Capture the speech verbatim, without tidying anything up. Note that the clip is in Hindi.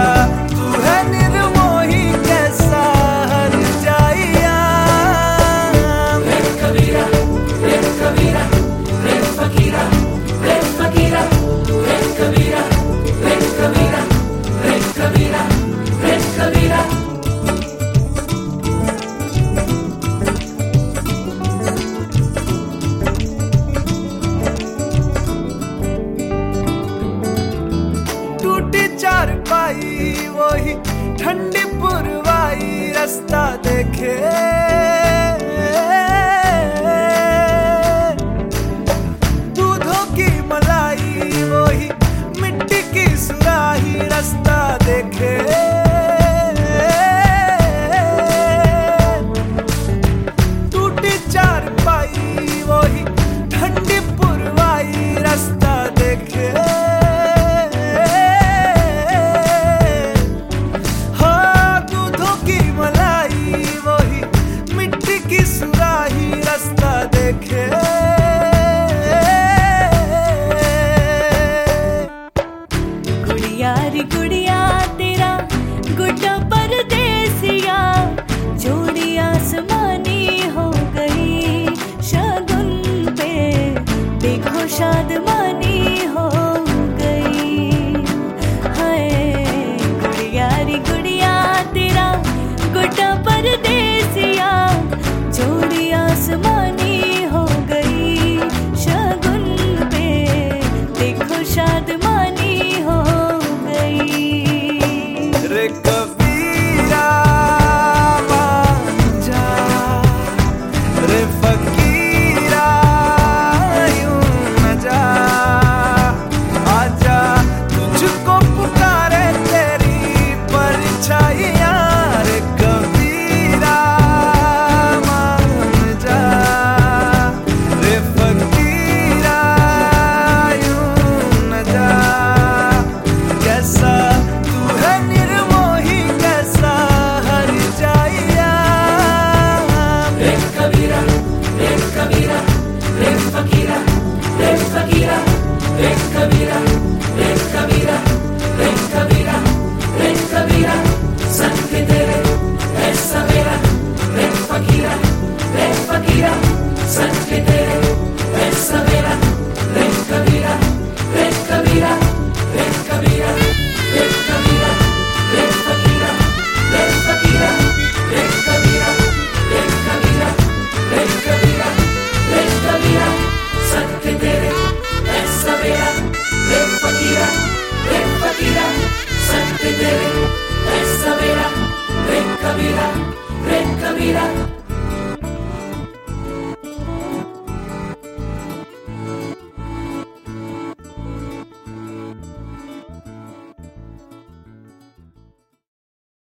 तू है निर्मोही कैसा हर जाइया। रे कबीरा रे कबीरा रे फकीरा रे फकीरा रे कबीरा रे कबीरा रे कबीरा रे कबीरा। टूटी चारपाई वही ठंडी पुरवाई रास्ता देखे, दूधों की मलाई वही मिट्टी की सुराही रास्ता देखे। टूटी चारपाई वही ठंडी पुरवाई रास्ता देखे। सुराही रास्ता देखे, गुड़िया रे गुड़िया तेरा गुड्डा परदेसिया, जोड़ी आसमानी हो गई शगुन पे, देखो शादमानी हो गई। हाय गुड़िया रे गुड़िया तेरा गुड्डा परदेसिया, जोड़ी आसमानी हो गई शगुन पे, देखो शादमानी हो गई। रे कबीरा मान जा, रे फकीरा यूं न जा, आजा तुझको पुकारे तेरी परछाइयाँ। रे कबीरा तू है निर्मोही कैसा हर जाइया। रे कबीरा रे कबीरा रे फकीरा रे फकीरा रे कबीरा रे कबीरा रे कबीरा रे कबीरा। संग तेरे है सवेरा रे फकीरा रे फकीरा, संग तेरे है सवेरा रे कबीरा रे कबीरा रे कबीरा रे कबीरा रे फकीरा रे फकीरा रे कबीरा रे कबीरा रे कबीरा रे कबीरा। संग तेरे है सवेरा रे फकीरा रे फकीरा, संग तेरे है सवेरा रे कबीरा रे कबीरा।